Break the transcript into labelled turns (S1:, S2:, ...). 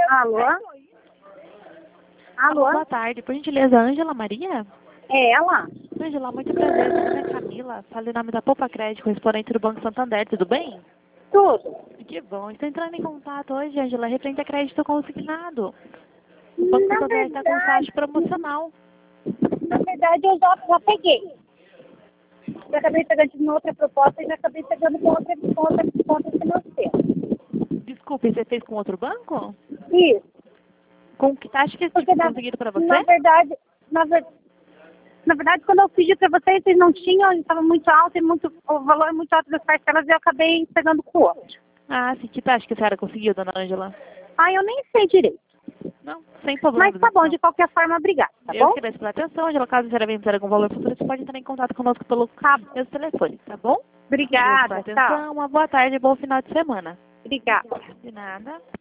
S1: Alô? Alô?
S2: Boa tarde. Por gentileza, Ângela Maria?
S1: É ela?
S2: Ângela, muito prazer. Meu nome é Camila. Falo em nome da Poupa Crédito, correspondente do Banco Santander. Tudo bem?
S1: Tudo.
S2: Que bom. Estou entrando em contato hoje, Ângela, referente a crédito consignado. O Banco
S1: Na
S2: Santander está com taxa promocional.
S1: verdade, eu já peguei. Já acabei pegando de uma outra proposta e já acabei pegando com outra financeira.
S2: Desculpe, você fez com outro banco?
S1: Isso.
S2: Com que taxa que
S1: Porque,
S2: conseguiram para você?
S1: na verdade, quando eu pedi para vocês, vocês não tinham, estava muito alto e o valor é muito alto das parcelas e eu acabei pegando com o outro.
S2: Ah, sim. Que taxa que a senhora conseguiu, dona Ângela?
S1: Ah, eu nem sei direito.
S2: Não, sem problema.
S1: Mas tá bom, de qualquer forma, obrigada, tá
S2: Eu
S1: bom?
S2: agradeço pela atenção, Ângela. Caso a senhora venha precisar de algum valor futuro, você pode entrar em contato conosco pelo meu telefone, tá bom? Agradeço
S1: Obrigada,
S2: pela
S1: tchau.
S2: atenção, uma boa tarde e bom final de semana.
S1: Obrigada.
S2: De nada.